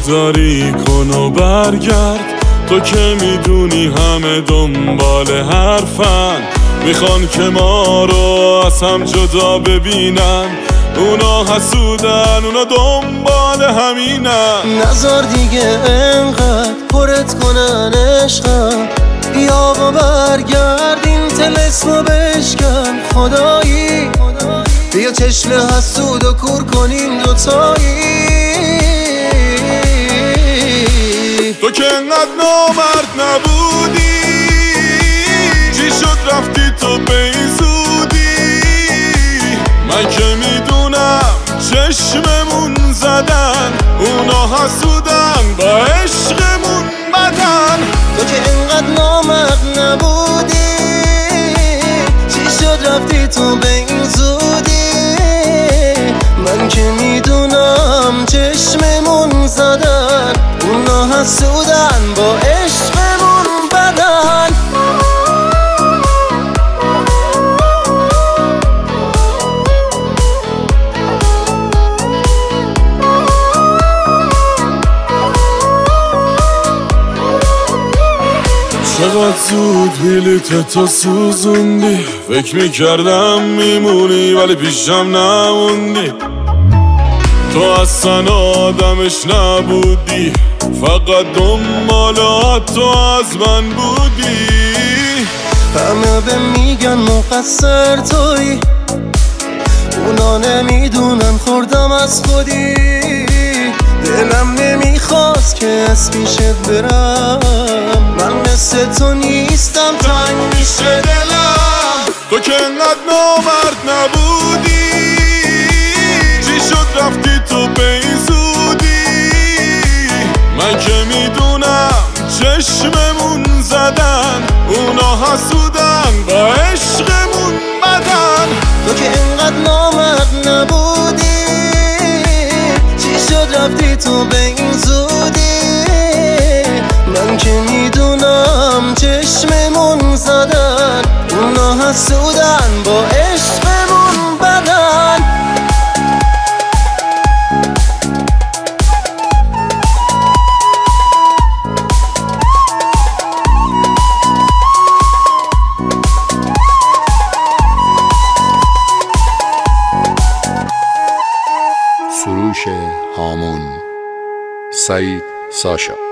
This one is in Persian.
داری کن و برگرد. تو که میدونی همه دنبال حرفن، میخوان که ما رو از هم جدا ببینن. اونا حسودن، اونا دنبال همینن. نذار دیگه انقدر پرت کنن عشقم، بیا و برگرد این طلسمو بشکن. خدایی بیا چشم حسود و کور کنیم دوتایی. تو که انقدر نامرد نبودی، چی شد رفتی تو به این زودی؟ من که میدونم چشممون زدن، اونا حسودن با عشقمون بدن. تو که انقدر نامرد نبودی، چی شد رفتی تو به این زودی؟ من که میدونم چشممون زدن، اونا حسودن با عشقمون بدن. چقدر زود بلیت تو سوزوندی، فکر میکردم میمونی ولی پیشم نموندی. تو اصلا آدمش نبودی، فقط دنبال تو از من بودی. همه به میگن مقصر توی، اونا نمیدونن خوردم از خودی. دلم نمیخواست که از پیشت برم، من مثل تو نیستم، تنگ میشه دلم. تو که انقدر نامرد نبودی، چی شد رفتی تو به این زودی؟ من که میدونم چشممون زدن، اونا حسودن با عشقمون بدن. تو که انقدر نامرد نبودی، چی شد رفتی تو به این زودی؟ من که میدونم چشممون زدن، اونا حسودن با عشقمون بدن. سروش هامون، سعید ساشا.